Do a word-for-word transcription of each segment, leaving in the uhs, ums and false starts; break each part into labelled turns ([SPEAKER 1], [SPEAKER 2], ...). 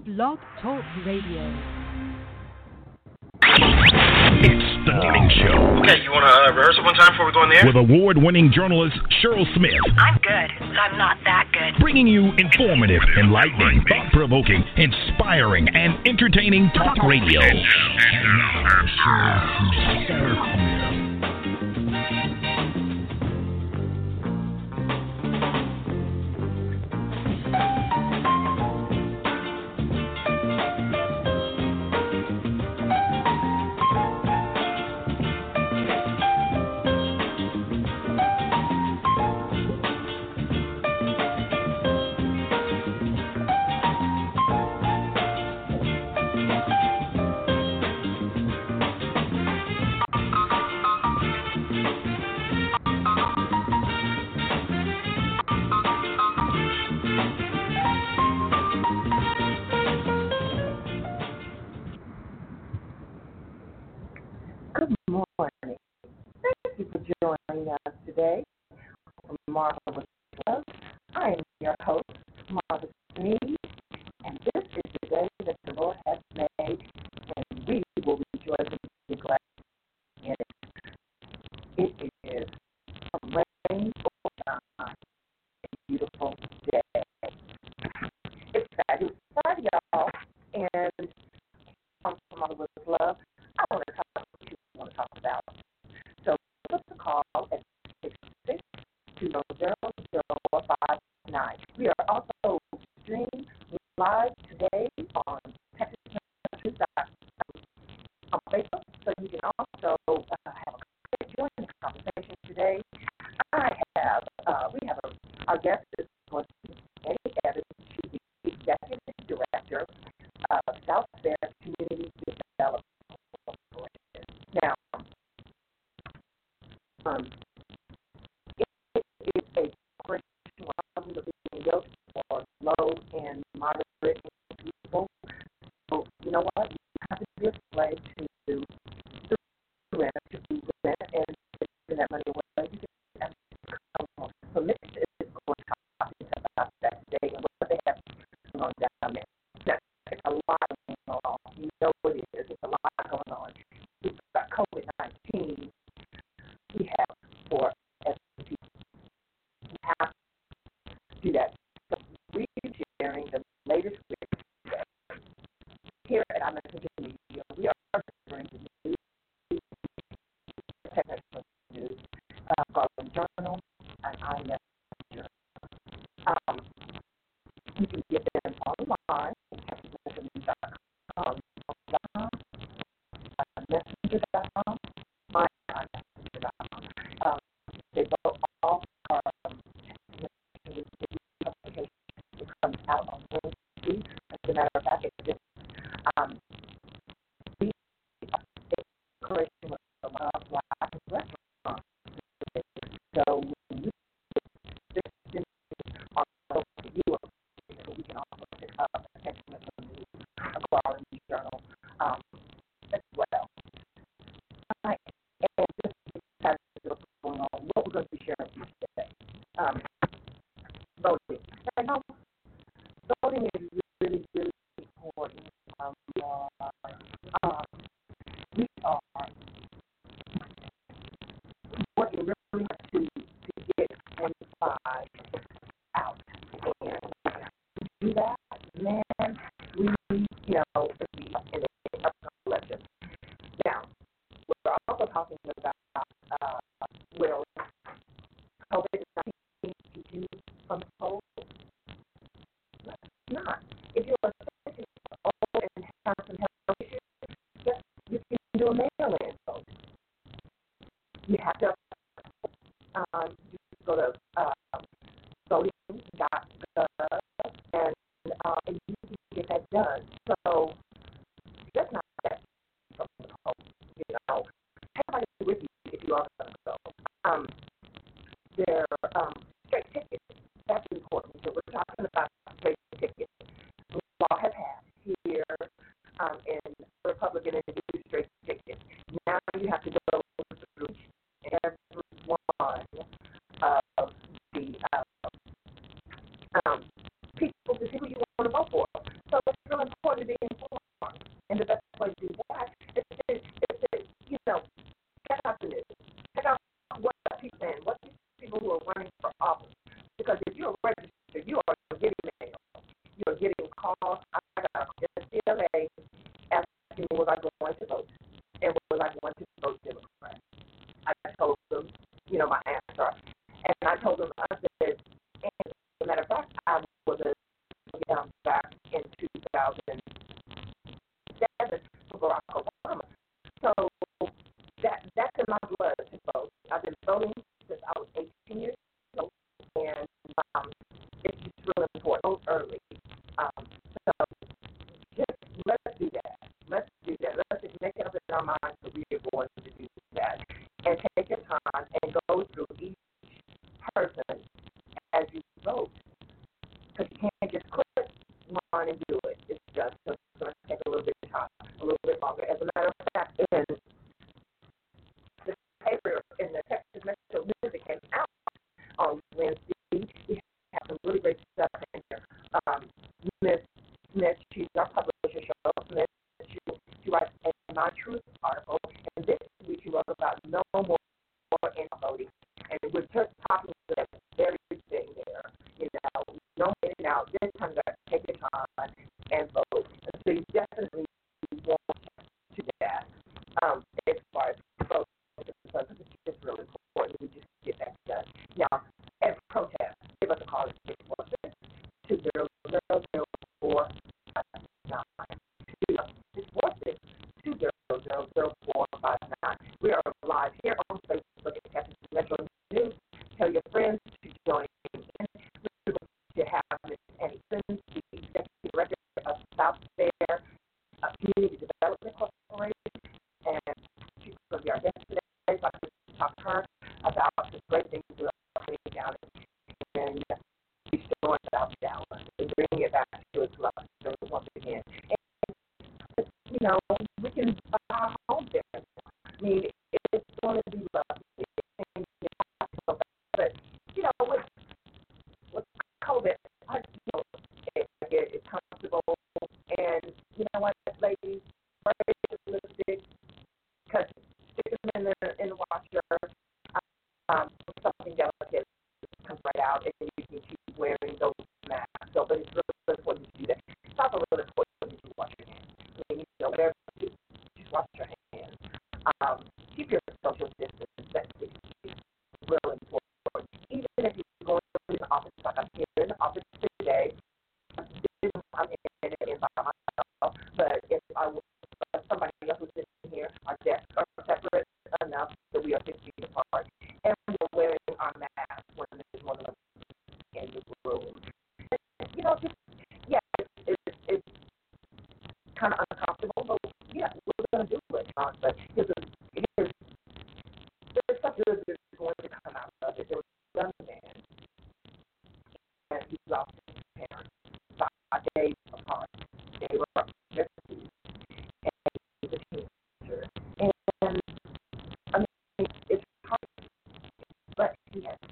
[SPEAKER 1] Blog Talk Radio.
[SPEAKER 2] It's the morning show.
[SPEAKER 3] Okay, you want to uh, rehearse it one time before we go in the air?
[SPEAKER 2] With award-winning journalist Cheryl Smith.
[SPEAKER 4] I'm good, but I'm not that good.
[SPEAKER 2] Bringing you informative, enlightening, thought-provoking, inspiring, and entertaining talk radio.
[SPEAKER 5] Um, people to see who you want to vote for. So it's real important call, I got a call in C L A asking me was I going to vote and was I going to vote Democrat. I told them, you know, my answer. And I told them, I said, and as a matter of fact, I was a um, back in two thousand seven for Barack Obama. So that that's in my blood to vote. I've been voting since I was eighteen years old, and um, it's just really important. Vote early. Um, so just let's do that. Let's do that. Let's just make it up in our minds that we are going to do that, and take your time and go through each person as you vote, because you can't just click one and do it. It's just it's going to take a little bit of time, a little bit longer. As a matter of fact, in the paper in the Texas Metro News that came out on Wednesday, we have some really great stuff in here. Um, Miss Smith, she's our publisher, Cheryl Smith. She, she writes a My Truth article, and this week she wrote about no more in voting. And we're just talking about that very thing there. You know, no getting out. This time you got to take your time and vote. So you definitely want to do that. Um, as far as vote, because it's just really important. We just get that done. Now, as protest, give us a call at six four six, two zero zero, zero four five nine. six four six, two zero zero, zero four five nine. We are live here on Facebook at Texas Metro News. Tell your friends to join in. We're going to have Miz Annie Simmons, the Executive Director of South Fair uh, Community Development Corporation, and she's going to be our guest today. So I can talk to her about the great things that are happening down in restoring South Dallas and bringing it back to its love once again. And, you know, we can buy our home there. I mean, it's going to be lovely. But, you know, with, with COVID, I, you know, it, it's comfortable. And, you know what, ladies, wear your lipstick, because stick them in the, in the washer. Um, something delicate comes right out, and you can keep wearing those masks. So, but it's really important to do that. It's also really important to wash your hands. I mean, you know, whatever you do, just wash your hands. Um, keep your social distance. That's really important. Even if you're going to the office, like I'm here in the office today, I'm in it in by myself, but if I was somebody else was sitting here, our desks are separate enough that we are six feet apart, and we're wearing our masks when there's more than a in the room. And, you know, just, yeah, it's, it's, it's kind of uncomfortable, but yeah, we're going to do it. Uh, but here's, a, here's there's stuff good that's going to come out of it. There was a young man, and he lost his parents five days apart. They were just and he was a teenager. And, I mean, it's hard, but he has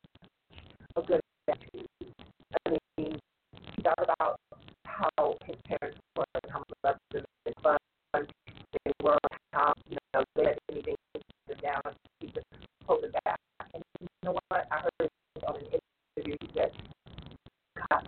[SPEAKER 5] a good attitude. I mean, he thought about how his parents were, how much they loved them, and fun they were, how, you know, they had anything to sit down and keep it, hold it back. And you know what? I heard on an interview, he said, God,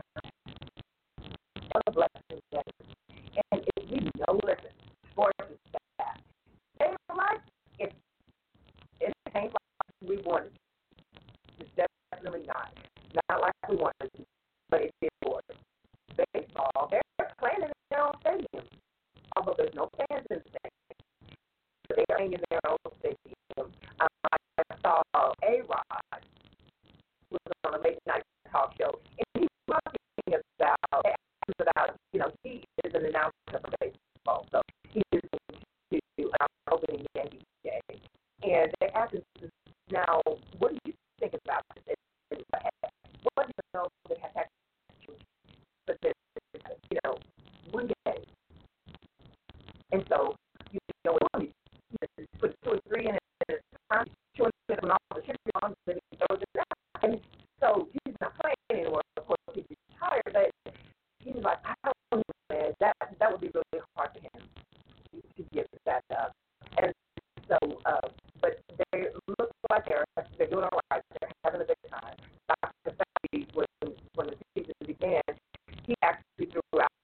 [SPEAKER 5] what a blessing that is. And if we know, listen, sports is bad. They were like, if it ain't like we wanted to. It's definitely not. Not like we wanted to, but it did for us. Baseball, they're playing in their own stadium, although there's no fans in the stadium. They are playing in their own stadium. Um, I saw A-Rod was on a late night talk show, and he was talking about, about, you know, he is an announcer for baseball, so he is going to our opening Yankee day. And they asked him, now, what do you think about this? What do you know that has happened? But this, you know, one day. And so, you know, you put two or three in it at a time, two or three of them all the chips on, then he throws it out. And so he's not playing anymore. Of course, he's retired, but he's like, I don't know, man. That, that would be really hard for him to give that up. And so, uh, but they look like they're, they're doing all right. They're having a good time. Doctor Fauci, when, when the season began, he actually threw out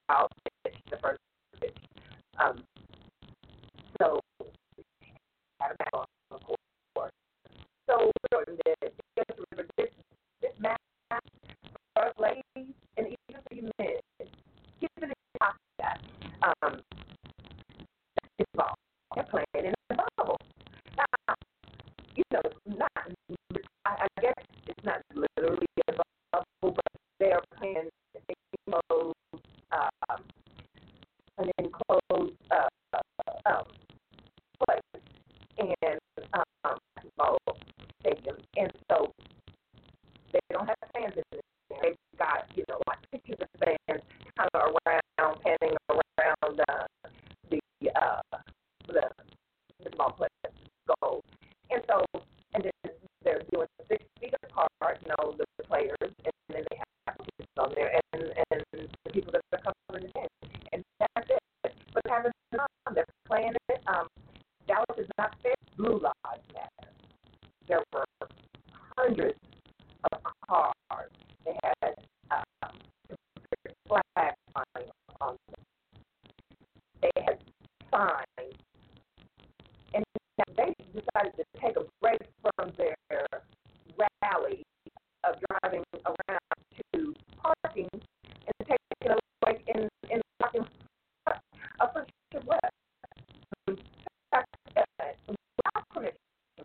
[SPEAKER 5] foul pitch, the first pitch. Um, so, had a battle on the court. So, just remember this, this match, first ladies, and even for you men, get to the top of that. Um, it's ball. They're playing in a bubble. Now, you know, not, I, I guess it's not literally a bubble, but they're playing enclosed, um, an enclosed uh, um, place and um, basketball stadium, and so they don't have fans in there. They've got, you know, like pictures of fans kind of around, panning around uh, the uh, the the ball players' goals, and so and then they're doing six feet apart, you know, the players, and then they have pictures on there, and and the people that are covering it in, and that's it. But having fun, they're playing it. Um, Dallas is not fair. Blue Lives Matter. There were hundreds of cars. They had um, flags on them. They had signs. And they decided to take a break from their rally of driving around to parking and take a break in, in parking of Friendship West. Without permission.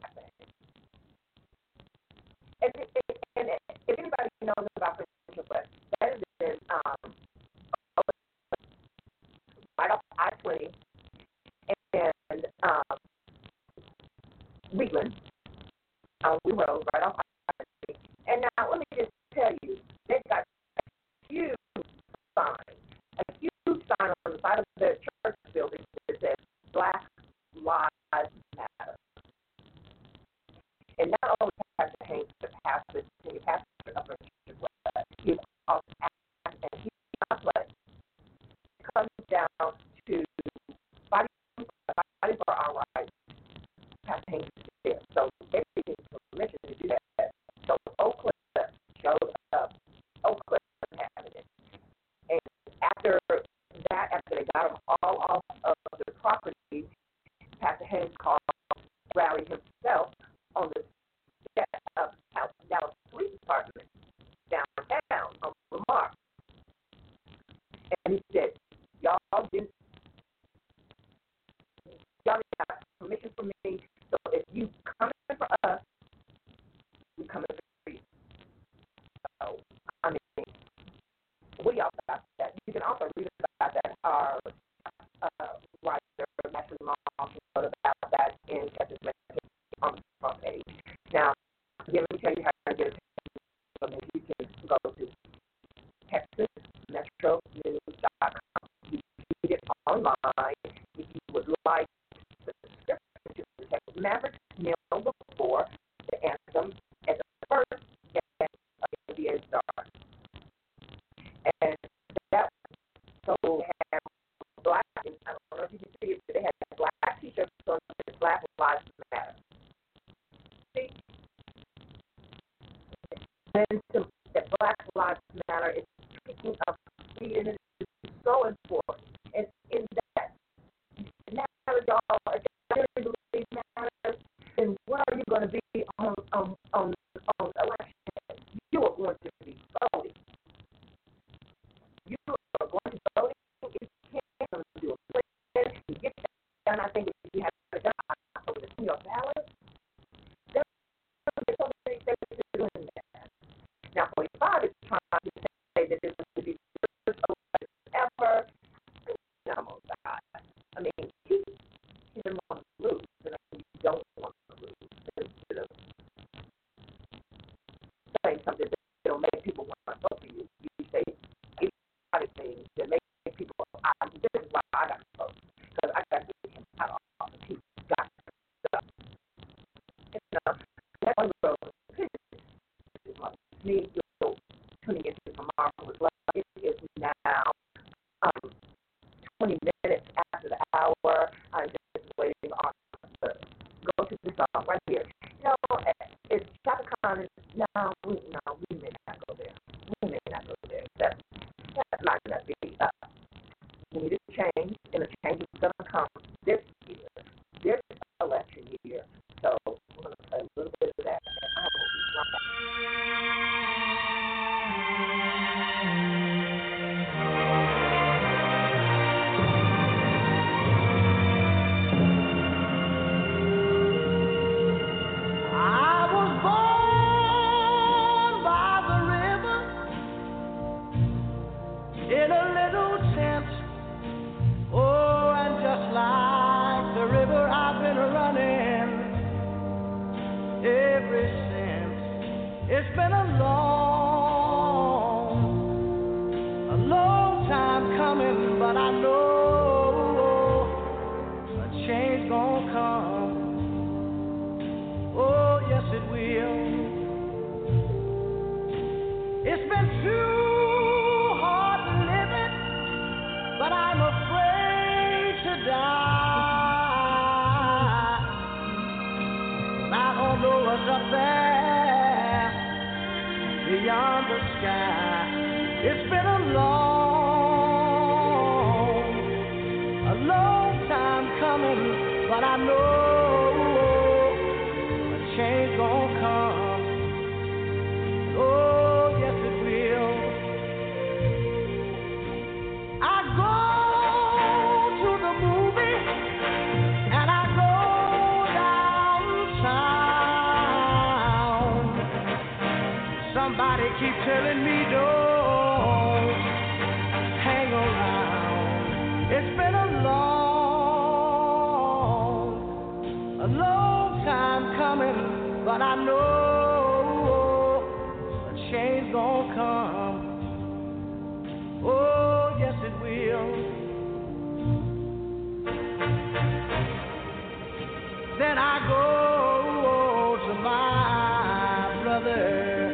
[SPEAKER 5] And, and if anybody knows about Friendship West, that is in um, right off I twenty and um, Wheatland, uh, we rode right off I twenty. And now let me just tell you, they've got a huge sign, a huge sign on the side of the church building that says Black Lives Matter. And not only has to hang the pastor, the pastor of Friendship West, he's also acting, and he's not playing. It comes down to fighting, fighting for our rights. Pastor Hanks is there, so everybody needs permission to do that. So Oak Cliff showed up. Oak Cliff having it, and after that, after they got them all off of the property, Pastor Hanks called, rallied himself on the set of Dallas Police Department downtown on Lamar. And he said, y'all didn't, y'all didn't have permission from me, so if you coming for us, we coming for you. So, I mean, we all got that. You can also read about that, our uh, writer, Matthew Long, wrote about that in Texas on the front page. Now, again, let me tell you how to get a page. You can go to Texas Metro News dot com. You can read it online. If you would like the description to the Texas Mavericks, kneel before the anthem at the first game of the N B A start. And that so they had black, I don't know if you can see it, but they had black t-shirts on the Black Lives Matter. See? And so that Black Lives Matter is picking up speed, and it is so important. And in that, matter, y'all, if you really believe matters, then what are you going to be on on on, on election day? You are going to be voting. You are going to vote. If you can't do a plan, you get that done. I think if you have it done over the your ballot, there's so many things doing that. Now, forty-five is trying to say that this is the first election ever. No, God. I mean, he, he didn't want to lose, and I mean, you don't want to lose. Instead of saying something that'll make people want to vote for you, you say a lot of things that make people, I, this is why I got to vote, because I got to get him out of office. He's got to stop. And, uh, that one road, this is what me, you're tuning into tomorrow with love. It is now um, twenty minutes after the hour. I'm just waiting on the go to the song right here. No, it's Chaka Khan. No, we, no, we may not go there. We may not go there. That that might not be uh, we need a change, and the change is going to come this year, this election year. So we're going to play a little bit of that. And I will be right back.
[SPEAKER 6] It's been a long, a long time coming, but I know a change gonna come. Oh, yes it will. It's been too hard living, but I'm afraid to die. I don't know what's up there beyond the sky. It's been a long, a long time coming, but I know a change gonna come. Oh, yes it will. I go to the movie and I go downtown. Somebody keep telling me don't hang around. It's been a long, a long time coming, but I know a change gonna come. Oh, yes it will. Then I go to my brother.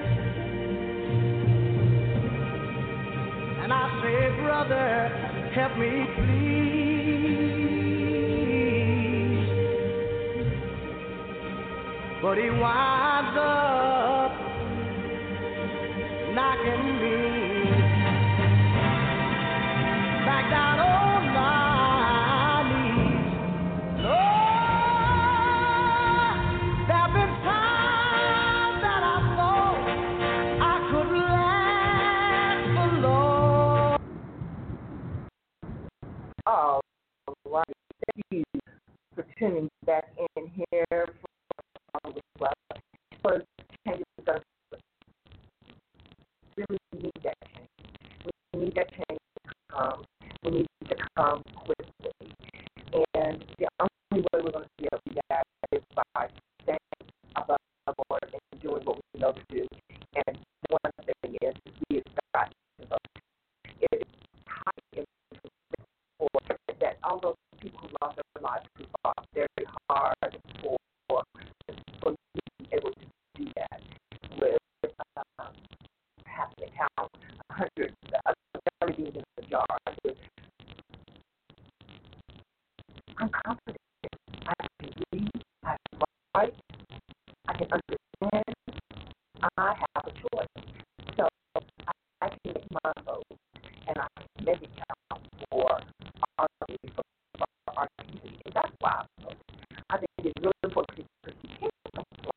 [SPEAKER 6] And I say, brother, help me please. But he winds up knocking me back down on my knees. Oh, there've been times that I thought I could last alone.
[SPEAKER 5] All right. Thank you for tuning back in here for the club. For changes to really need that change. We need that change to come. We need it to come quickly. And the only way we're going to be able to do that is by staying above board and doing what we know to do. And one thing is, we have got to vote. It is highly important that all those people who lost their lives who fought very hard for, for, for being able to do that with uh, having to count one hundred beans in the jar. I'm confident. I can read. I can write. I can understand. I have a choice. So I, I can make my vote, and I can make it count for our for our community. And that's why I vote. I think it's really important because you can't complain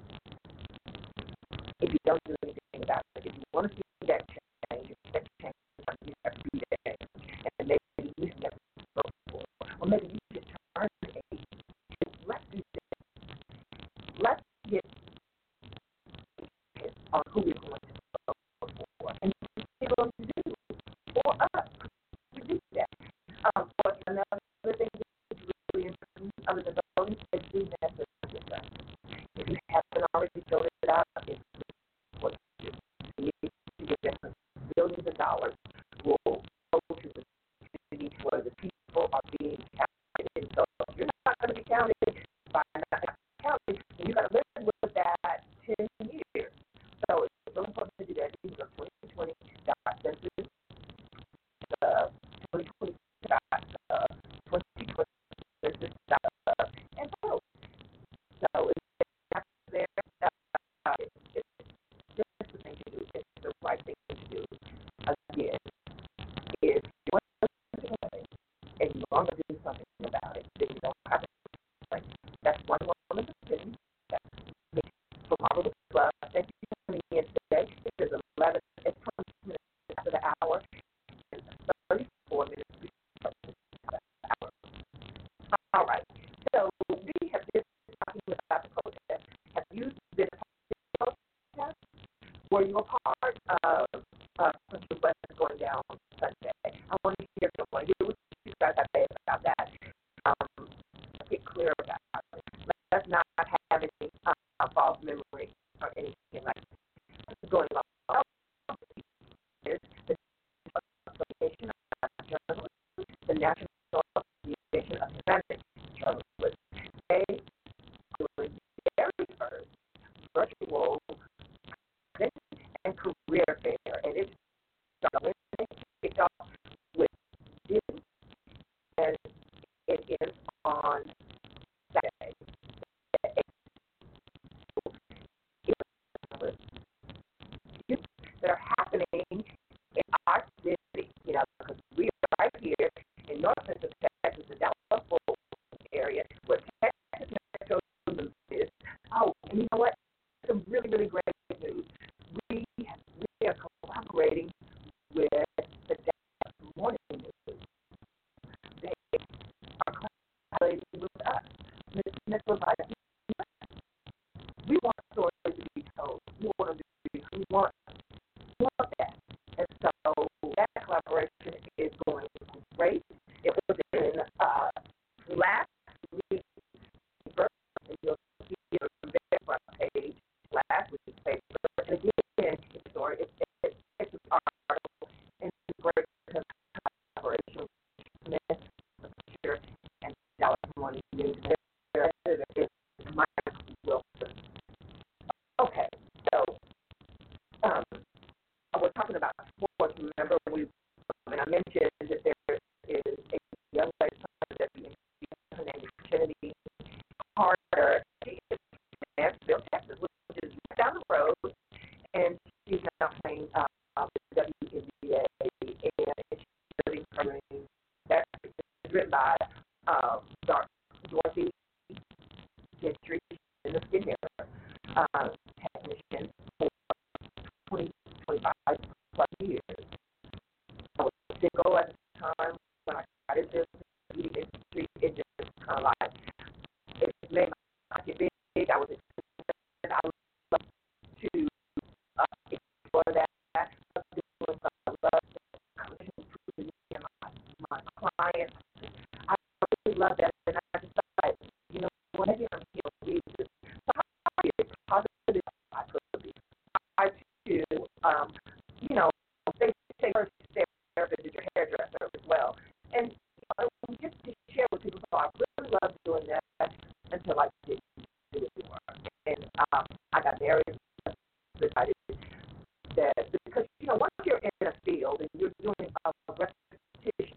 [SPEAKER 5] if you don't do anything about it. If you want to see that change, that change you have to be there. And maybe you never vote for, or maybe you just turn eight. Let's do this. Let's get on who we're going to vote for, and what we're going to do for us to do that. Um, but another thing that's really important, other than voting, is do that for yourself. If you haven't already filled it out, it's what you do. You need to get them billions of dollars will go to the communities where the people are being counted. And so if you're not going to be counted by not counted, then you've got to live with that ten years. So it's really important to do that. You go to twenty twenty dot census, uh, twenty twenty dot twenty twenty census dot I'm going to do something about it. Then you don't have to. Like, that's one woman's opinion. That's me. For Marvelous Love, thank you for coming in today. It is eleven, it's twenty minutes after the hour, and thirty-four minutes before the hour. All right. So we have been talking about the protest. Have you been a part of the protest? Were you a part of uh, Central West going down Sunday? I want to hear from one. Hear what you guys have to say about that. Um, get clear about it. Let's not have any uh, false memory or anything like that. What's going on is the Association of Journalists, the National Association of Hispanic Journalists. They are doing the very first virtual and career fair, and it's starting kicked off with Disney, and it is on Saturday. That are happening in our city, you know, because we are right here in North Central Texas, the Dallas-Fort area, where Texas Metro News is. Oh, and you know what? Some really, really great news. We we are collaborating with the Dallas Morning News. They are collaborating with us. Miz Mitchell, we want stories to be told. We want to be. We want. We want that. And so that collaboration is going great. It was in uh, last week's paper, and you'll see it on the very front page. Last week's paper, and again, it's story. It's it's it's an article in great collaboration with Smith and Dallas Morning News. Their editor is Mike Wilson. Okay, so um, we're talking about sports. Remember, we and I mentioned that there is a young lady that her name is Kennedy Carter. She is in Nashville, Texas, which is down the road, and she's now playing uh, uh, the W N B A, and she's studying her name. That is written by uh, Dorothy Gentry in the skinhead uh, technician for twenty, twenty-five plus years. I was single at the time when I started this industry. It just kind of like, it made my pocket big. I was excited. I would love to uh, explore that. I love doing something. I love coming to me and my, my clients. I really love that. And I decided, you know, what maybe I'm here to do. So how are you positive I could be? I too, um, you know, they say first therapist is your hairdresser as well. And you know, just to share with people, so I really love doing that until I didn't do it anymore. And um, I got very excited that because, you know, once you're in a field and you're doing a repetition,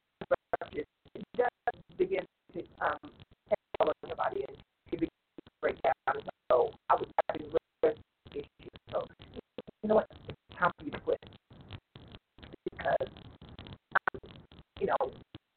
[SPEAKER 5] it does begin to um, tell everybody and it begins to break down. So I was having rest issues. So, you know what? It's time for you to quit. Because, um, you know,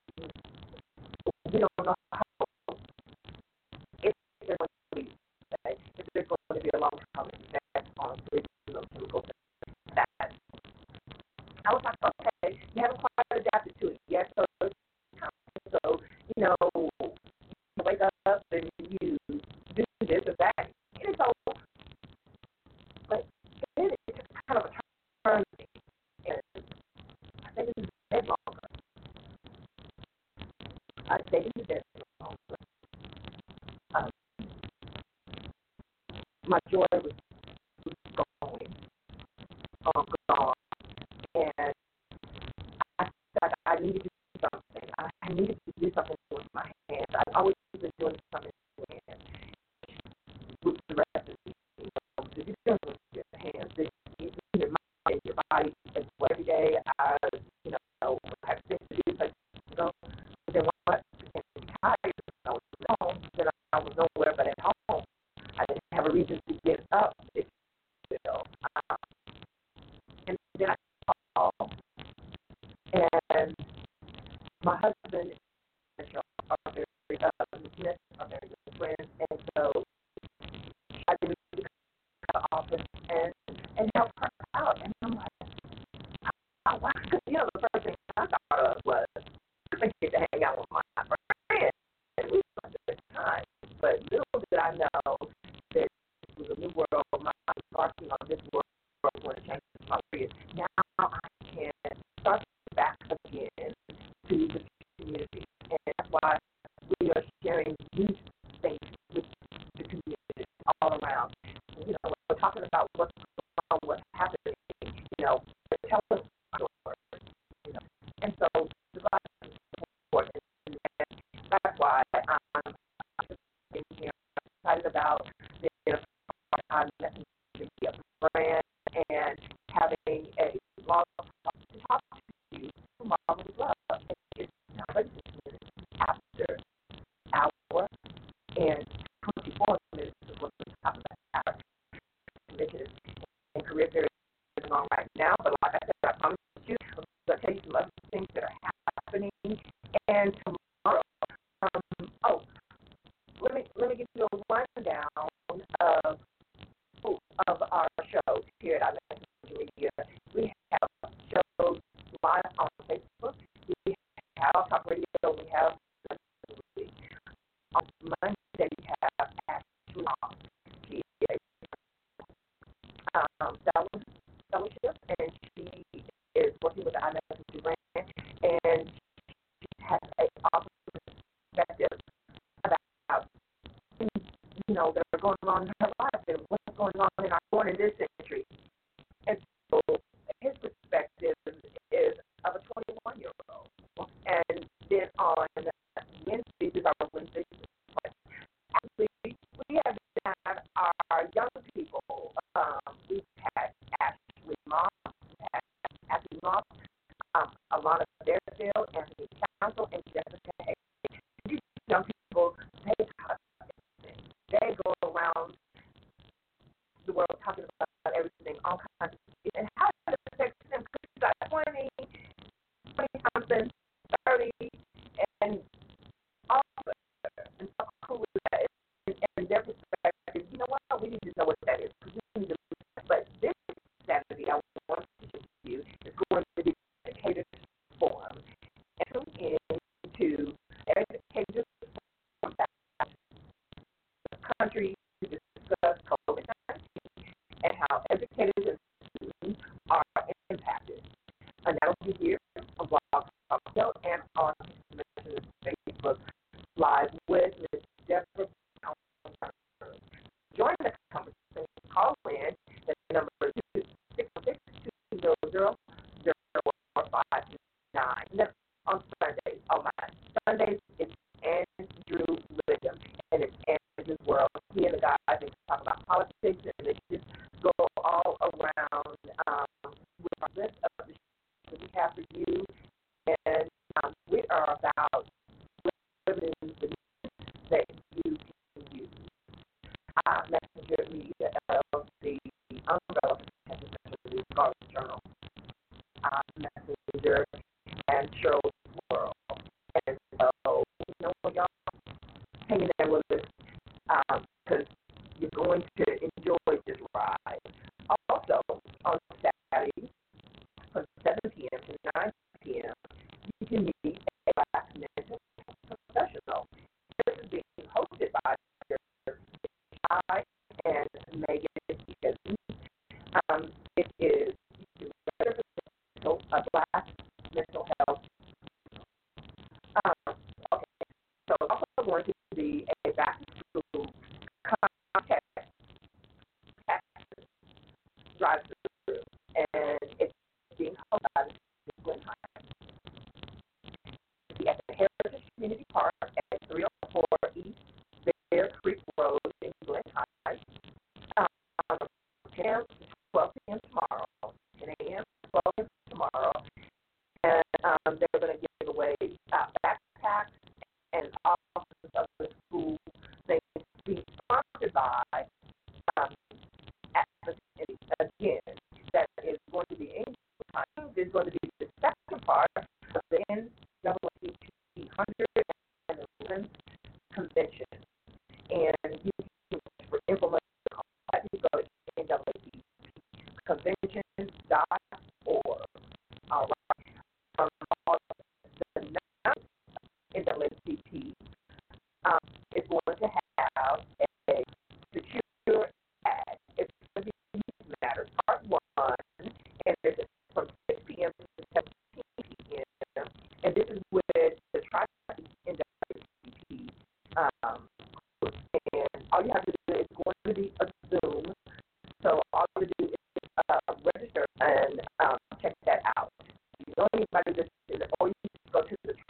[SPEAKER 5] we don't know how if there's going to be, if there's going to be a long-term effect on the chemical that. I was like, okay, you haven't quite adapted to it yet, so it's time. So, you know, you wake up and you do this or that, and it's over. But then it's just kind of a turn thing. And I think this is dead longer. I think this is dead longer. Um, my joy was, was going, um, gone, and I thought I needed to do something. I, I needed to do something with my hands. I've always been doing something with my hands. With the rest of the you know, if you're doing with your hands, then you your mind, your body, and every day I, you know, have things to do, like, you know, but then what? I was tired. I was alone. Then I was nowhere but at home. I didn't have a reason to get up. If you know, um, and then I called, and my husband and use things with the community all around. You know, we're talking about what's going on, what's happening, you know, tell us stories, you know. And so the life is important. And that's why I'm here excited about the part-time messenger media brand and having a blog to talk to you tomorrow as well. It's not after hour and twenty-four minutes is what we're talking about. Our mission and career fair is going on right now, but like I said, I promise you, I'm going to tell you some other things that are happening. And tomorrow, um, oh, let me let me give you a rundown of of our shows here at iMessenger Media. We have shows live on Facebook. We have Talk Radio. We have on Monday we have Ashley Long. She is a um, fellowship, and she is working with the iMessenger brand, and she has an awesome perspective about you know that are going on in her life and what's going on in our born in this century. And so his perspective is of a twenty-one-year-old. And then on Wednesdays is our Wednesdays. Actually, we have had our young people. Um, we've had Ashley Moss, had Ashley Moss, um, Alana Bearfield, Anthony Council, and Jessica Hayes. These young people, they they go around the world talking about everything, all kinds of things, and how does it affect them? Because you got twenty, twenty something, thirty, and all of it, and so cool with that, and, and their perspective. You know what? We need to know what that is. Because we need to. But this Saturday, I want to share with you is going to be Educators Forum, and tune in to Educators Forum the country to discuss COVID nineteen and how educators and students are impacted. And that will be here on Blog Talk Radio and on Facebook Live with Miz Deborah. Join the conversation. Call in. The number is six six two zero zero zero four five nine. That's on Sundays. Oh my. Sundays it's Andrew Rhythm, and it's Andrew's World. He and the guys they talk about politics, and they just go all around um, with our list of the shows that we have for you. And um, we are about living the news that you can use. Uh, Messenger Media L L C, the umbrella for Messenger Media College Journal, uh, Messenger, and Cheryl's World. And so, you know what, y'all, hang in there with us because um, you're going to enjoy this ride. Also, on Saturday from seven p.m. to nine p.m., you can meet a Black mental professional. This is being hosted by I and Megan Higgins. Um, it is a Black mental health. Um, okay, so it's also going to be a back to school contact drive through, and it's being held by the Glen High. At the Heritage Community Park at three oh four East Bear Creek Road in Glen High. Um, ten a.m. to twelve p.m. tomorrow, ten a.m. to twelve p.m. tomorrow, and um, they're going to give away uh, backpacks and all of the school things being sponsored by um, again, that is going to be in time. There's going to be the second part of the N double A C P one hundred eleventh convention. And you can for information on that, you go to N double A C P convention dot org. All right. Um, the next N double A C P um, is going to have a secure ad. It's going to be Matters Part One, and it's from six p.m. to seventeen p.m. And this is with the Tri N double A C P uh,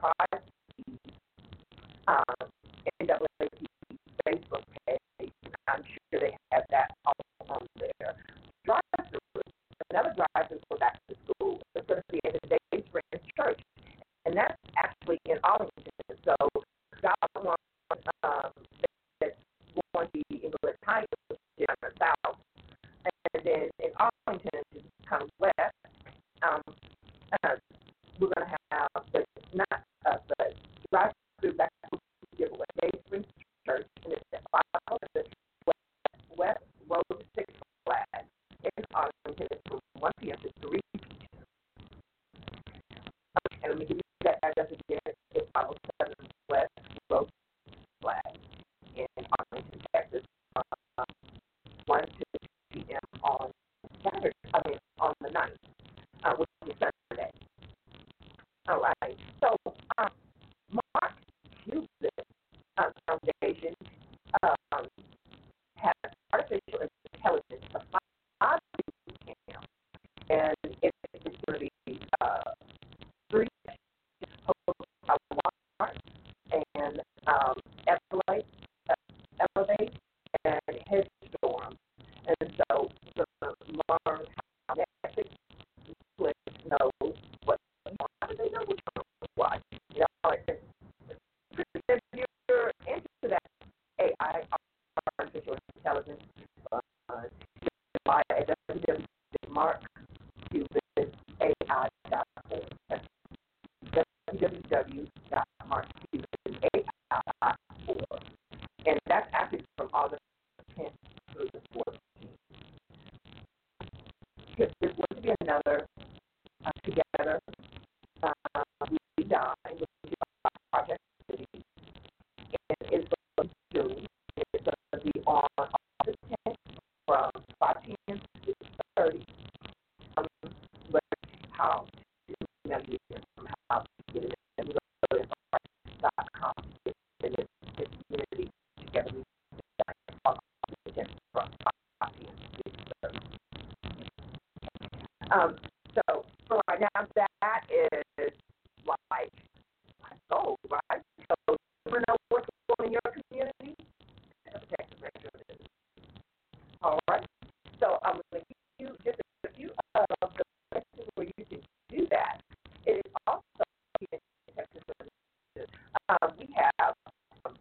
[SPEAKER 5] drive um, N double A P C Facebook page. I'm sure they have that all on there. Drive-through, another drive-through for back to school. It's going to be at the Days Friends Church, and that's actually in Arlington. So God wants um, that's going to be in the Tiger down the south, and then in Arlington, which is kind of west. Um, uh, we're going to have, but not uh, the drive-through back to school giveaway. Days Friends Church, and it's at five hundred West, West Road Six Flags in Arlington. It's from one p.m. to three p.m. Um, and let me give you that address again. It's five oh seven West Road Six Flags in Arlington, Texas. Uh, one to two p.m. on Saturday. I mean, on the ninth, uh, which is Sunday. All right. So, um, Mark Cuban uh, Foundation um, has artificial intelligence, a five-week camp, and it, it's going to be uh, three sessions hosted by Walmart and um, Elevate, uh, Elevate and Headstorm. And so, we're going to learn how Netflix knows what how do they know which one to watch. You know, if you're into that A I, artificial intelligence, uh, buy at w w w dot mark cuban a i dot org. That's w w w dot mark cuban a i dot org. And that's actually from August tenth through the fourteenth. There's going to be another uh, together. Uh, we dine with the Project City, and it's going to do. It's going to be on August tenth from five p.m. to six thirty. Um, but how to navigate from how to get it in the dot com to get it in this community together. We dine on August tenth from five p.m. to six thirty. Um, so for right now, that is like my goal, right? So you know what's going on in your community? Texas Metro is. All right. So I'm going to give you just a few of the places where you can do that. It is also in Texas Metro. Um, we have um,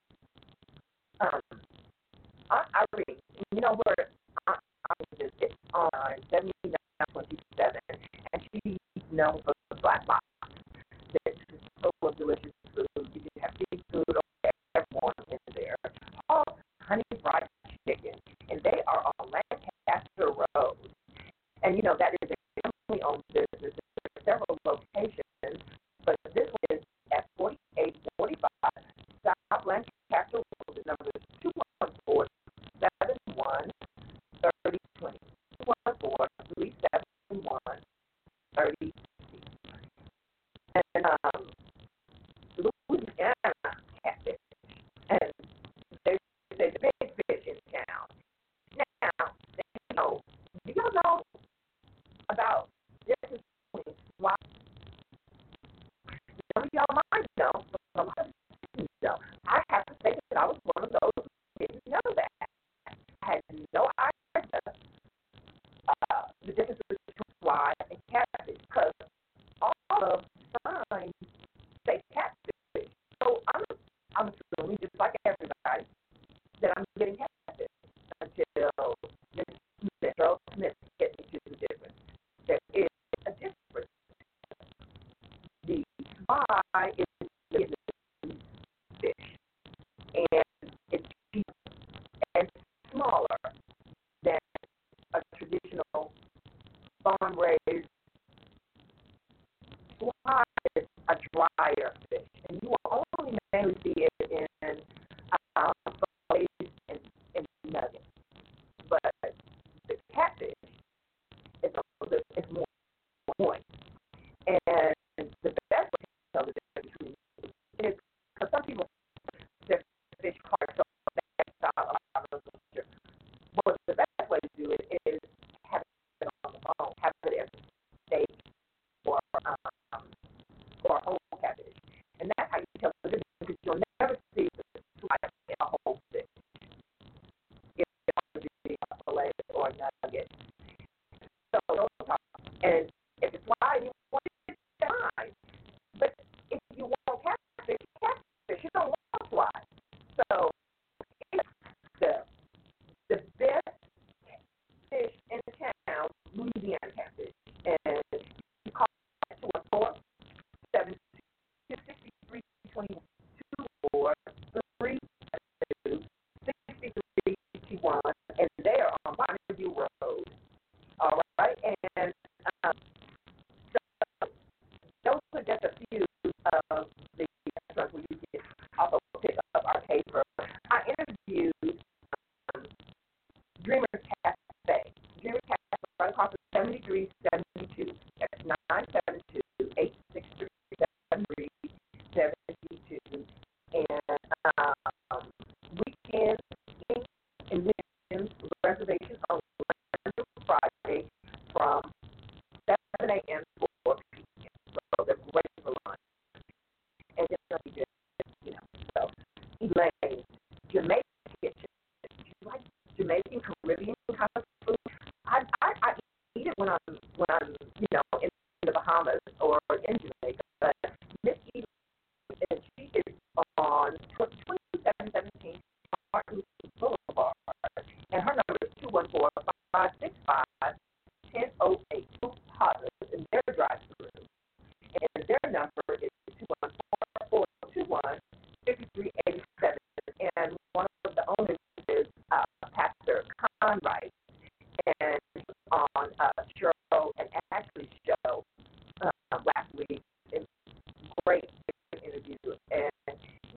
[SPEAKER 5] um, Aunt Irene. You know where Aunt Irene is? It's on seventy-nine twenty-seven, and she's known for the black box. It's full of delicious food. You can have seafood or everyone in there. All honey fried chicken, and they are on Lancaster Road. And you know that is a family-owned business. There are several locations, but this one is at forty-eight forty-five South Lancaster Road. The number is two one four, seven one, three zero two zero. two one four, three seven one, three zero. And um, Louisiana catfish, and they say the big fish in town. Now, you know, do y'all know about this? Why? Some of y'all might know, but a lot of you know. I have to say that I was one of those who didn't know that. I had no idea uh, the difference between fly and catfish, because all of the signs say catfish. So I'm, I'm assuming, just like everybody, that I'm getting catfish until this Metro Smith gets into the difference. There is a difference. The fly is the fish, and it's cheaper and smaller than a traditional farm-raised fly is a drier fish, and you will only mainly see it in um, fillets and, and nuggets. But the catfish is a little bit it's more moist, and the best way to tell the difference between is because some people their fish hard so that style of culture. Well, the best way to do it is have it on the bone, have it as a steak or um, or whole cabbage.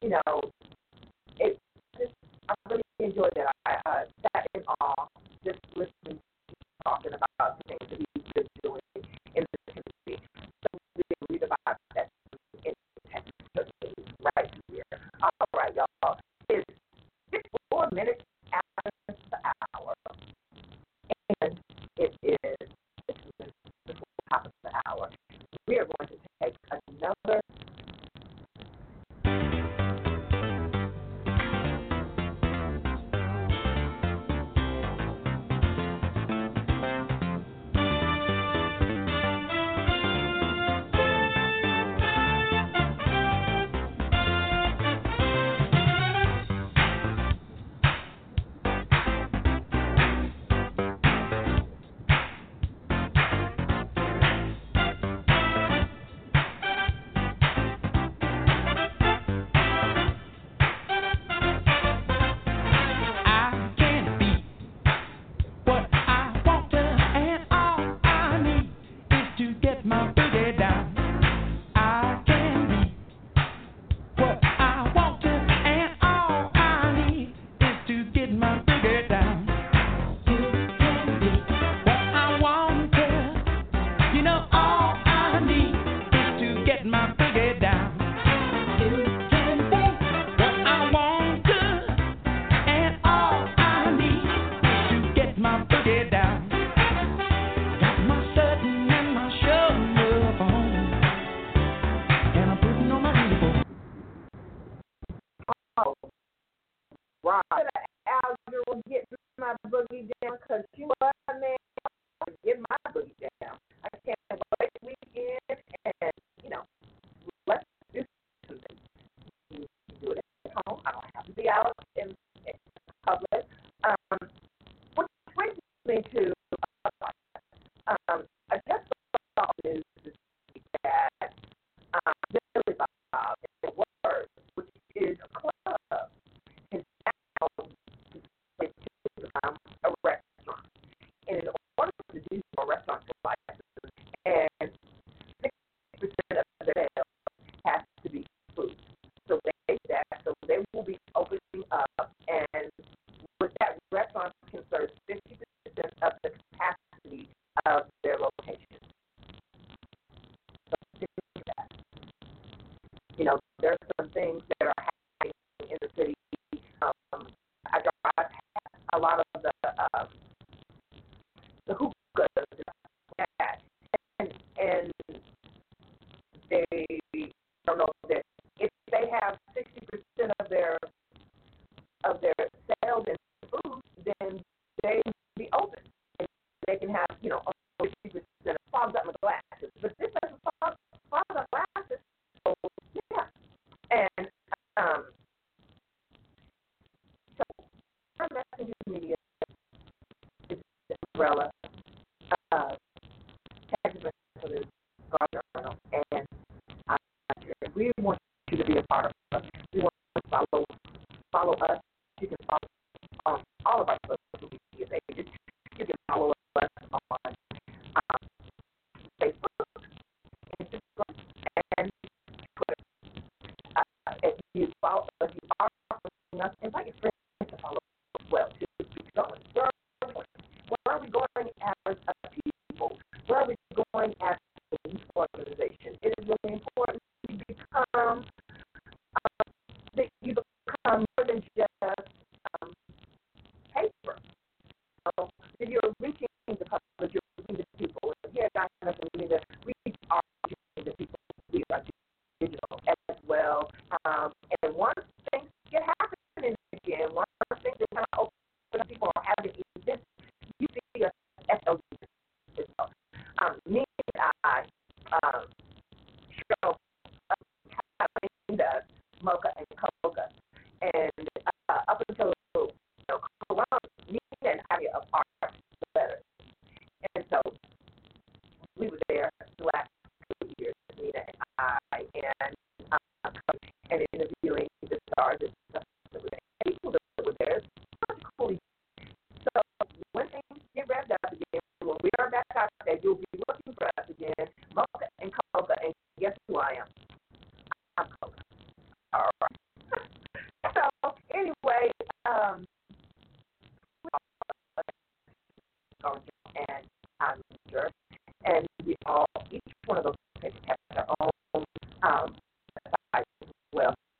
[SPEAKER 5] you know, it just, I really enjoyed that. I uh, sat in awe just listening to you talking about the things that he's been doing in the community. So we can read about that in Texas right here. All right, y'all. It's fifty-four minutes after the hour. And it is the top of the hour. We are going to take another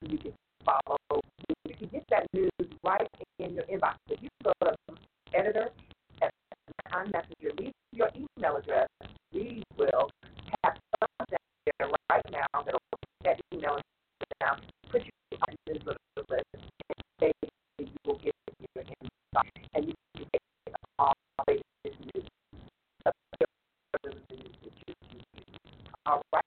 [SPEAKER 5] you can follow. You can get that news right in your inbox. If you go to editor at iMessenger, leave your email address. We will have something there right now that will put that email down, put you on the newsletter list, and they, you will get your inbox, and you can get all the latest news. All right.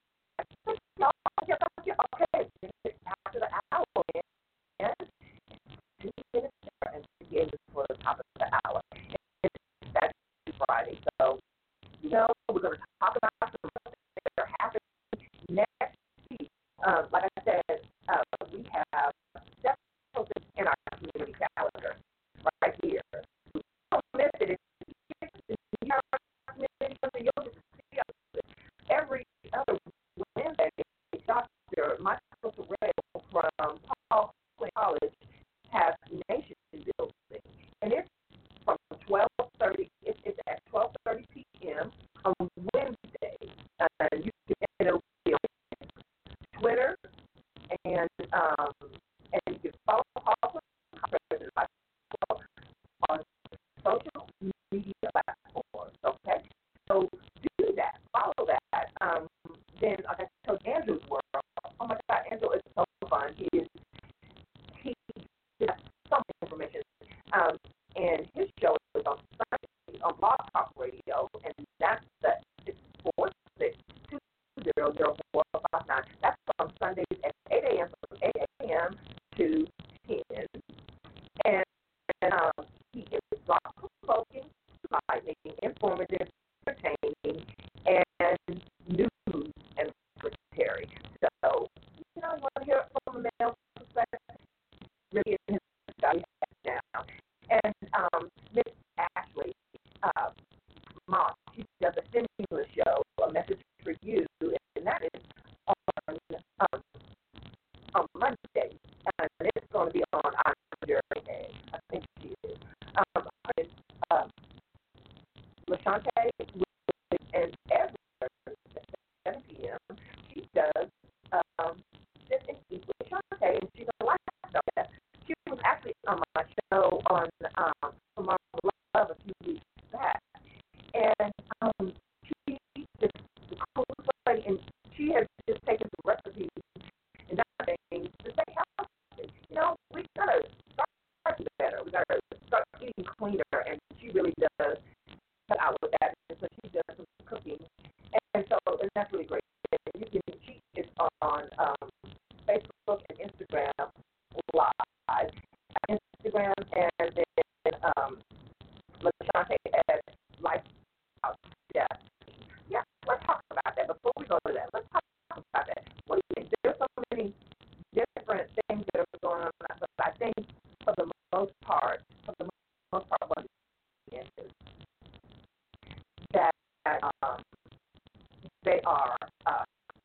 [SPEAKER 5] Okay. After the hour, and two minutes and begin for the top of the hour. And that's Friday. So, you know, we're going to talk about some things that are happening next week. Um, like I said, uh, we have several things in our community calendar right here. So don't miss it. If you have a community calendar, you'll just see us every other Wednesday. Doctor Michael Terrell from Paul College has Nation Building, and it's from twelve thirty. It's, it's at twelve thirty p.m. on Wednesday. Uh, you can it'll be on Twitter, and um, and you can follow Paul on social media platforms. Okay, so do that. Follow that. Um, then like I told Andrew's work. Oh my God, Andrew is so fun. He is he has so much information. Um, and his show is on Sunday on Blog Talk Radio, and that's the six four six, two zero zero four five nine. That's on Sundays at eight a.m. from eight a.m. to ten. And, and um, he is thought-provoking, enlightening, informative, entertaining, and news and secretary. So, you know, you want to hear it from a male perspective, really in his study now. And um, Miss Ashley uh, Moss, she does a stimulus show, A Message for You, and that is on um, on Monday, and it's going to be on our Day. I think she is. Um, um, LaShante, and every Thursday at seven p.m. she does um, this is LaShante, and she's a lifestyle guest. She was actually on my show on um, Tomorrow Love a few weeks back, and um, she is the coolest lady, and she has just taken the recipes and everything to say healthy. You know, we gotta start better. We gotta start eating cleaner, and she really does cut out with that. And so she does some cooking, and so and that's really great. And you can she is on um, Facebook and Instagram live, Instagram, and then um, LaShante at Lifehouse Chef. Yeah, let's talk about that. Before we go to that, let's talk about that. What do you think? There's so many different things that are going on, but I think for the most part, for the most part, what it is that um, they are uh,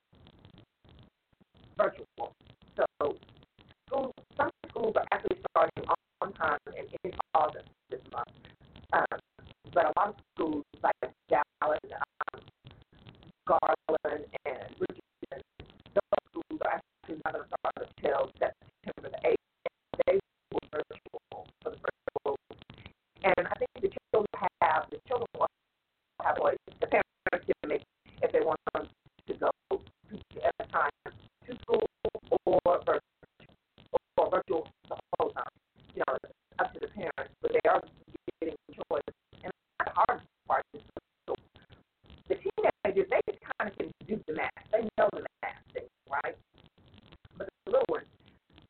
[SPEAKER 5] virtual. So schools, some schools are actually starting on time and in August this month. Um, but a lot of schools like Dallas, um, Garland, and Richardson, those schools are actually not going to start until September the eighth. They were virtual for the virtual. And I think the children have, the children will have choice. The parents can make if they want them to go to, at a time to school or virtual, or virtual the whole time. You know, it's up to the parents, but they are getting choice. And the hard part is so the teenagers, they just kind of can do the math. They know the math thing, right? But the little ones,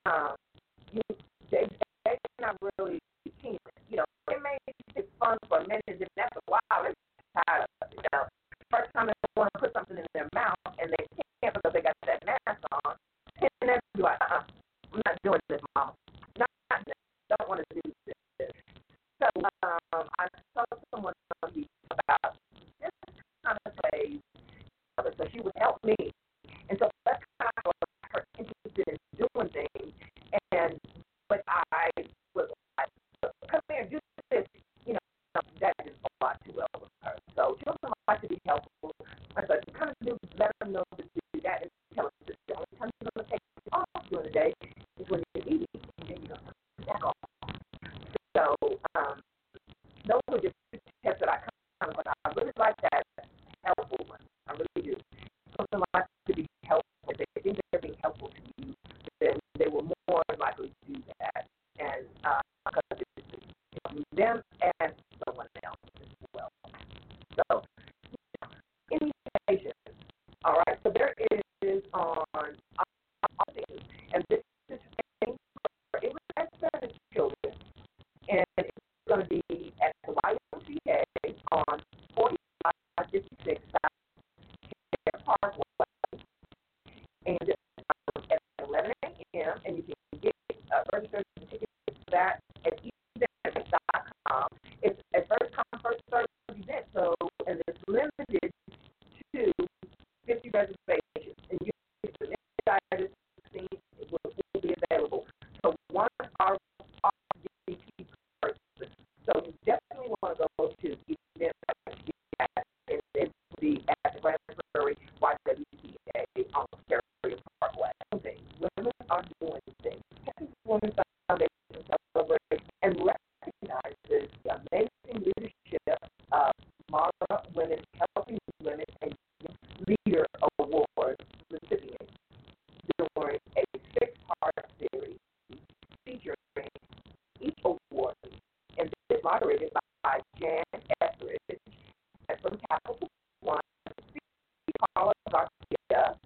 [SPEAKER 5] m, and you can get uh, registered tickets for that at events dot com. It's a first come, first served event, so, and it's limited to fifty reservations, and you can get the scene, it will, will be available. So one R S V P person. So you definitely want to go to events and it will be at the Grand Prairie Y W C A on Stereo Parkway. Women are doing things. Texas Women's Foundation celebrates and recognizes the amazing leadership of Mara Women, Helping Women, and Leader Award recipients during a six-part series featuring each award, and this is moderated by Jan Etheridge and from Capital One, Paula Garcia,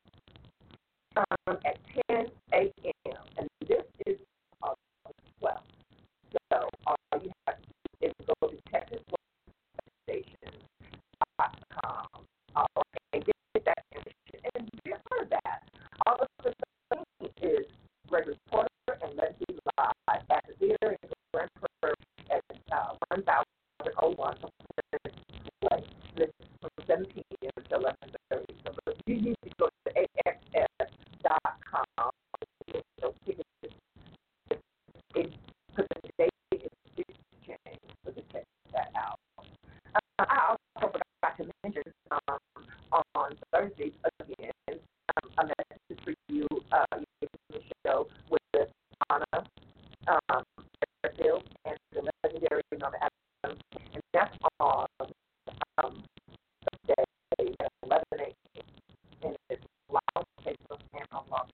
[SPEAKER 5] um, at ten a.m. And this is uh, well. So all you have to do is go to Texas Station dot com uh, and get that information and be a part of that. All of the thing is Gregory Porter and Leslie Live at the theater in Grand Prairie at uh, one thousand one place. This is from seven p.m. to eleven thirty. So you need to go to A X S dot com. So it, because the date is changed, so just check that out. Uh, I also forgot to mention um, on Thursdays again, um, a message for you, uh, the show with Anna um, Fairfield and the legendary Norma Adams, and that's on um, Thursday at eleven a.m. and it's live Facebook and on Log.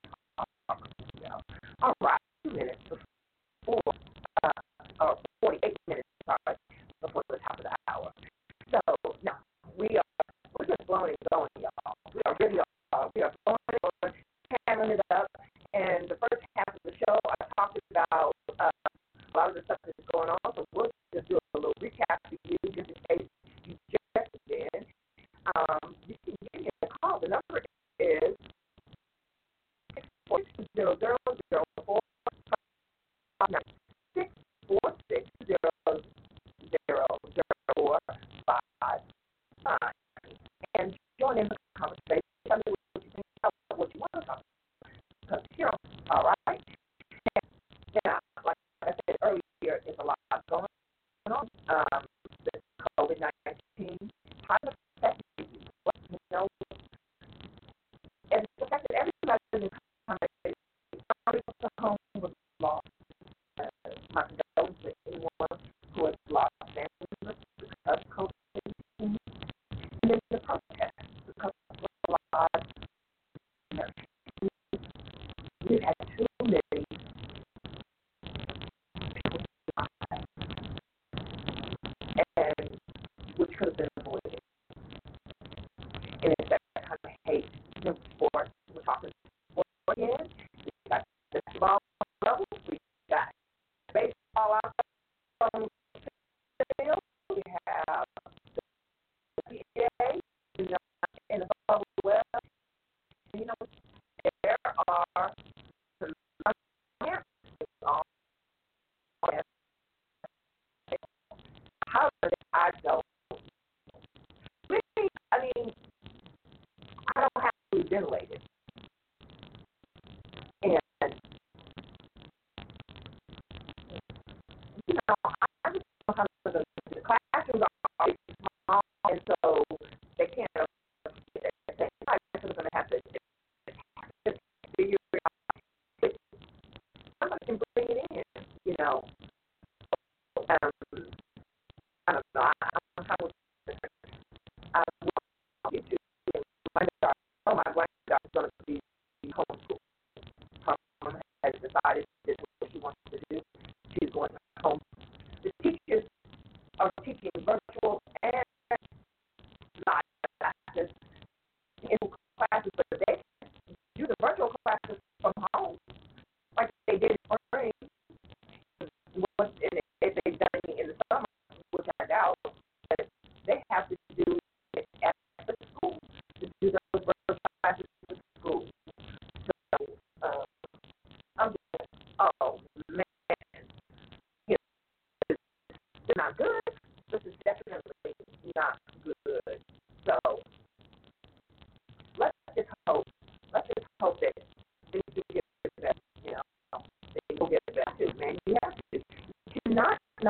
[SPEAKER 5] All right, two minutes before, uh, or forty-eight minutes, sorry, before the top of the hour. So now we are we're just blowing and going, y'all. We are really uh, we are blowing it on, hammering it up. And the first half of the show, I talked about uh, a lot of the stuff that's going on. So we'll just do a little recap for you, just in case you just did. Um, you can give me a call. The number is six four six zero zero zero four six four six zero zero zero four five five, and join in the conversation. Tell me what you think about what you want to talk about. Because here, all right. Now, like I said earlier, there's a lot going on. Um, the COVID nineteen, how does it affect you? What, you know, and the fact that everybody in the conversation, somebody goes home with lost. Uh, my condolences to anyone who has lost family members because of COVID nineteen. And then the protest, because of a lot of we've had too many people die, and which could have been avoided. And it's that kind of hate. You know, sports, we're talking sports again. We got basketball level, we got baseball out on the field, we have the P A, you know, and the bubble web. You know, there are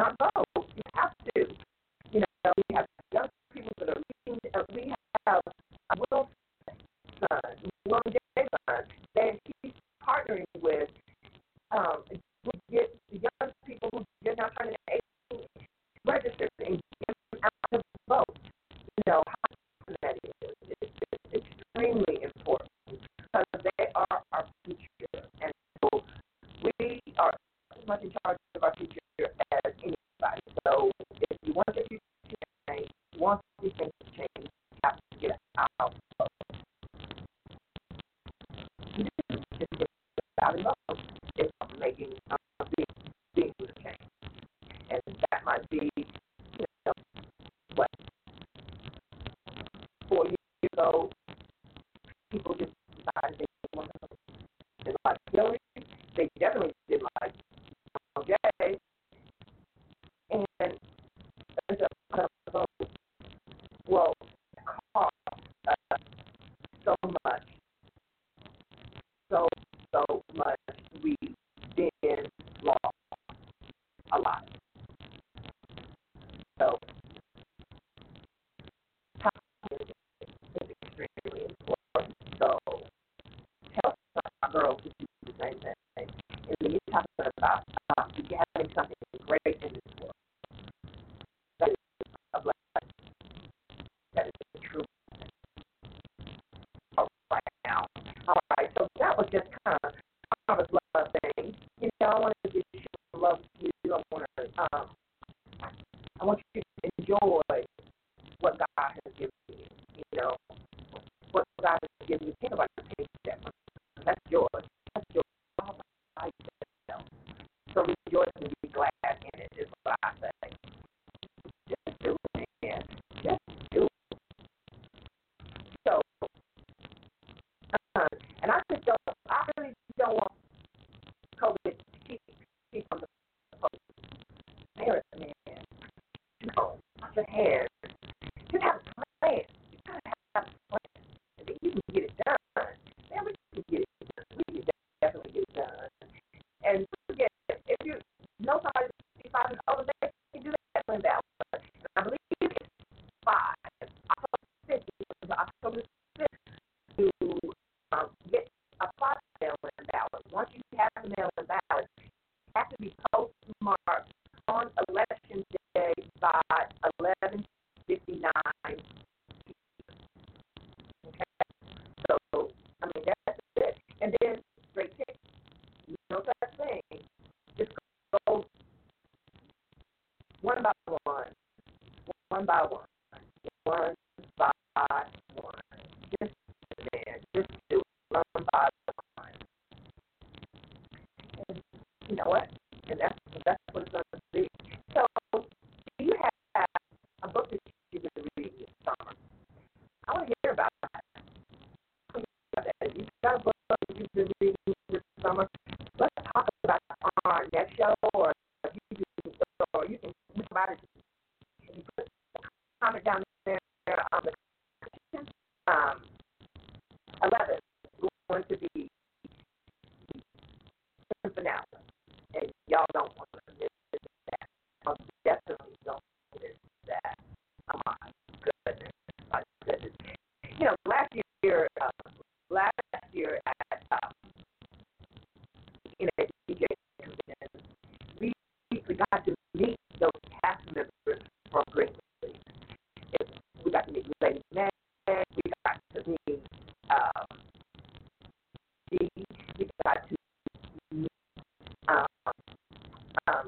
[SPEAKER 5] not vote. You have to. You know, we have young people that are reading. Uh, we have uh, Will son, Will Jason, and he's partnering with um, we get young people who are now turning eighteen registered and get them out to vote. You know how important that is. It's, it's extremely important because they are our future, and so we are as much in charge of our future as anybody. So if you want the future to change, you want these things to change, you have to get out. You just get out and vote. It's making a big, big change, and that might be, you know, what four years ago, people just decided they didn't want to they like Hillary. They definitely didn't like Jay, and as a vote, well, cost uh, so much, so so much. We then lost a lot. So time is extremely important. So help our girls to do the same thing. And when you're talking about uh, having something great in this world, that is a blessing. That is the truth. All right now. All right. So that was just kind of a love thing. You know, I want to just show love to you. I want to, um, I want you to enjoy what God has given you. You know, what God has given you. Think about the paycheck. That's yours. That's yours. So rejoice and be glad in it is what I say. Just do it, man. Just do it. So, uh, and I just don't, I really don't want COVID to keep, keep on the post. Parents, man. No, not your hands. Just have a plan. You gotta have a plan. And then you can get it done. Man, we can get it done. We can definitely get it done. And forget, if you know somebody sixty-five and older, they can do that plan ballot. And I believe it's five. October fifth, October sixth, to um, get a five mail-in ballot. Once you have the mail-in ballot, it has to be postmarked on election day by eleven fifty-nine. Okay? So, I mean, that's it. And then straight ticket. No such thing. Just go one by one, one by one, one by one. Just man, just do it one by one. And you know what? And that's that's what it's going to be. So, do you have a book that you've been reading this summer? I want to hear about that. I want to hear about that. You've got a book that you've been reading this summer. Let's talk about it on our next show, or you can, or you can talk about it. You put a comment down there on the um, eleven is going to be the finale, and y'all don't want to miss that. I definitely don't miss that. Oh my goodness, my goodness. You know, last year, uh, last year at uh, in a D J convention, we, we got to meet those cast members from Greenleaf. We got to meet Lady Mag, we got to meet um, Dee, we got to meet um, um,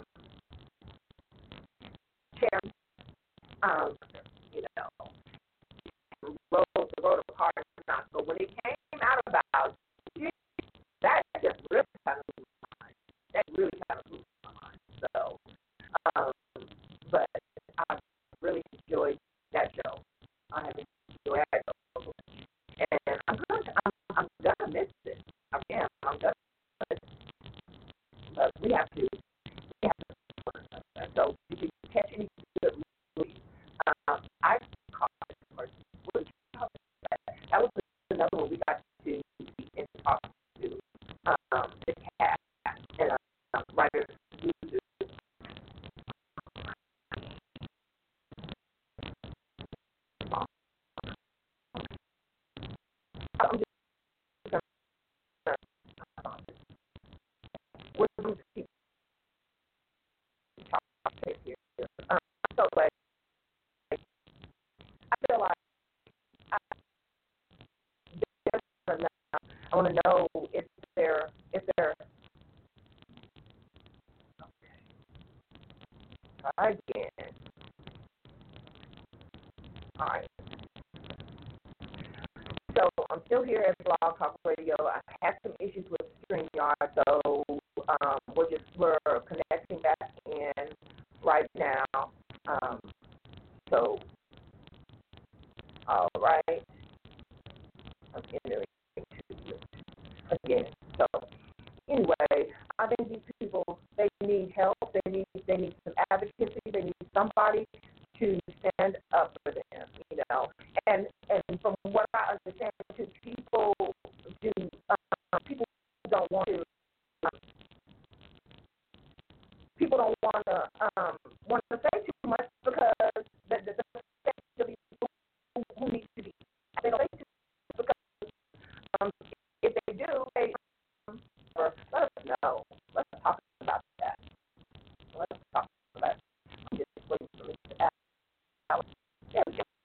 [SPEAKER 5] Cherry, um, you know, wrote the road apart. But when it came out about that just really kind of moved my mind. That really kind of moved my mind. So, um, but I really enjoyed that show. I have enjoyed that show, and I'm gonna, I'm, I'm gonna miss it. I am. I'm gonna miss it. But we have to, we have to. So, if you catch any good movies, um, I caught it first. What did you call that? That was another one we got to see and talk to. Um, the cast and uh, writers, to know if they're if they're okay. Again. All right. So I'm still here at Blog Talk Radio. I had some issues with StreamYard, so um, we're just we're connecting back in right now. Um, so, all right. I'm entering into it again. So, anyway, I think these people they need help. They need they need some advocacy. They need somebody to stand up for them, you know. And and from what I understand, too, people do uh, people don't want to um, people don't want to um, want to say too much because the the, the people who, who need to be they don't say too much because um, if they do, they um, or let us know. Let's talk about that. Let's talk about that. I'm just waiting for me to ask. There we go.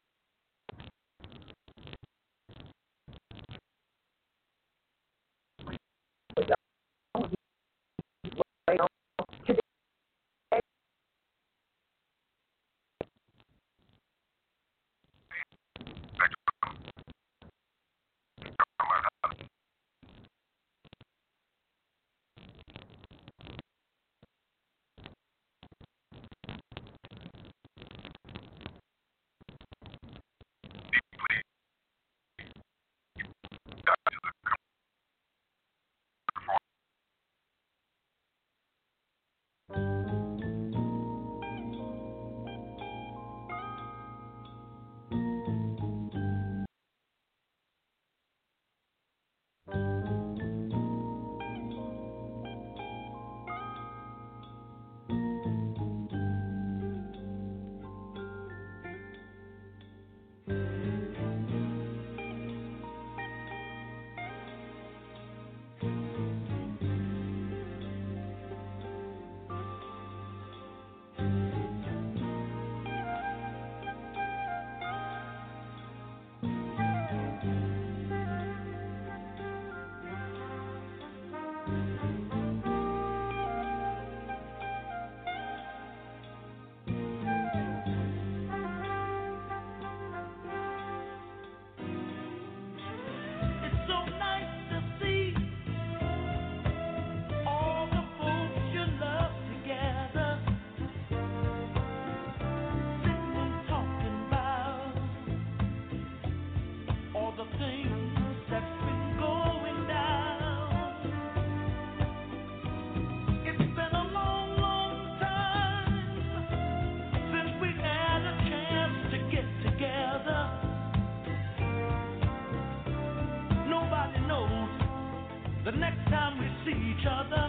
[SPEAKER 6] The next time we see each other